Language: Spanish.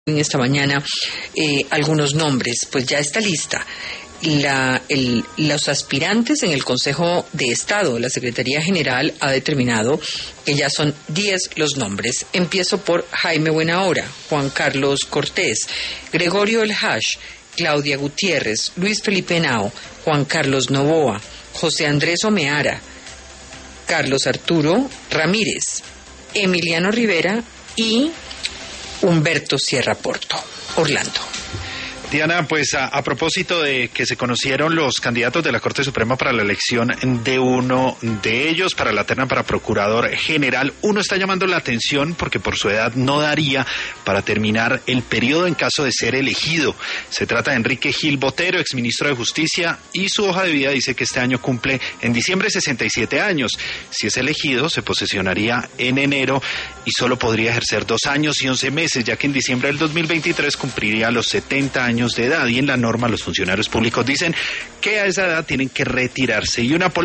en esta mañana algunos nombres, pues ya está lista. Los aspirantes en el Consejo de Estado, la Secretaría General ha determinado que ya son 10 los nombres. Empiezo por Jaime Buenahora, Juan Carlos Cortés, Gregorio El Hash, Claudia Gutiérrez, Luis Felipe Henao, Juan Carlos Novoa, José Andrés Omeara, Carlos Arturo Ramírez, Emiliano Rivera y Humberto Sierra Porto. Orlando. Diana, pues a propósito de que se conocieron los candidatos de la Corte Suprema para la elección de uno de ellos, para la terna para Procurador General, uno está llamando la atención porque por su edad no daría para terminar el periodo en caso de ser elegido. Se trata de Enrique Gil Botero, exministro de Justicia, y su hoja de vida dice que este año cumple en diciembre 67 años. Si es elegido, se posesionaría en enero y solo podría ejercer 2 años y 11 meses, ya que en diciembre del 2023 cumpliría los 70 años de edad, y en la norma los funcionarios públicos dicen que a esa edad tienen que retirarse. Y una